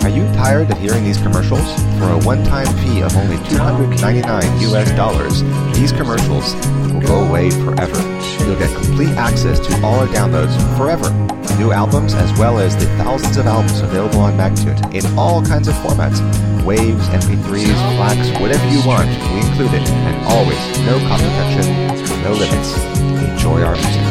Are you tired of hearing these commercials? For a one-time fee of only $299 US, these commercials will go away forever. You'll get complete access to all our downloads forever. New albums as well as the thousands of albums available on Magnatune in all kinds of formats. Waves, MP3s, FLACs, whatever you want, we include it. And always, no cost protection, no limits. Enjoy our music.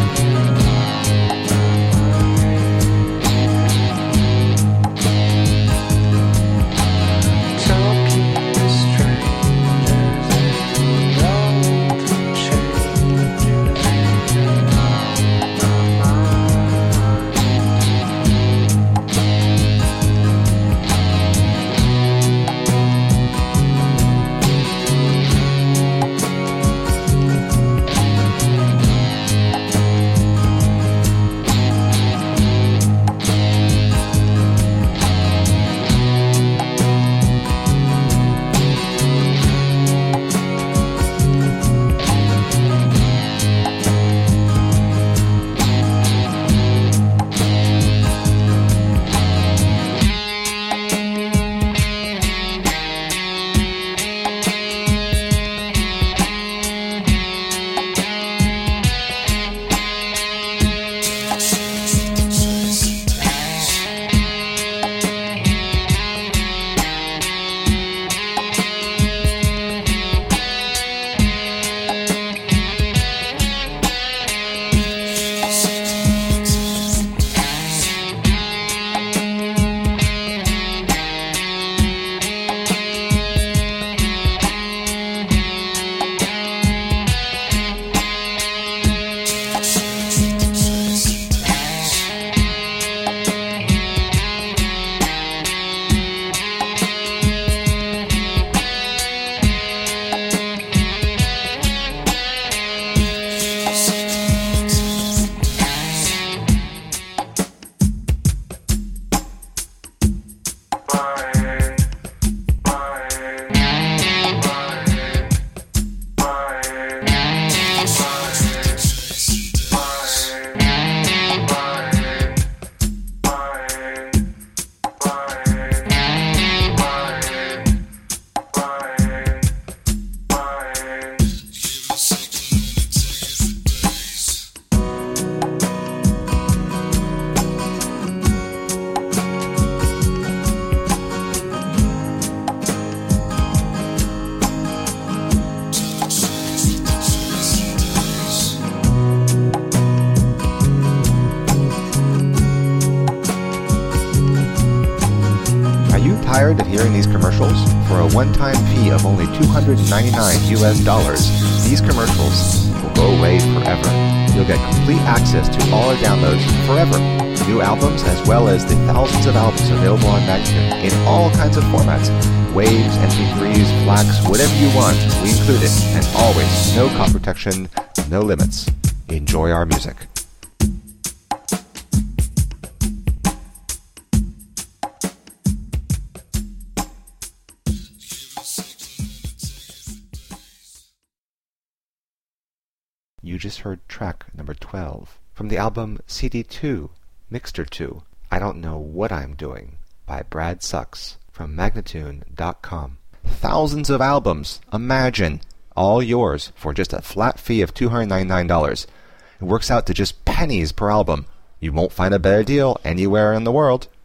Tired of hearing these commercials? For a one-time fee of only $299 US, these commercials will go away forever. You'll get complete access to all our downloads forever. New albums as well as the thousands of albums available on Magnatune in all kinds of formats. Waves, MP3s, FLACs, whatever you want, we include it. And always, no cost protection, no limits. Enjoy our music. You just heard track number 12 from the album CD2, Mixter 2, I Don't Know What I'm Doing by Brad Sucks from Magnatune.com. Thousands of albums, imagine, all yours for just a flat fee of $299. It works out to just pennies per album. You won't find a better deal anywhere in the world.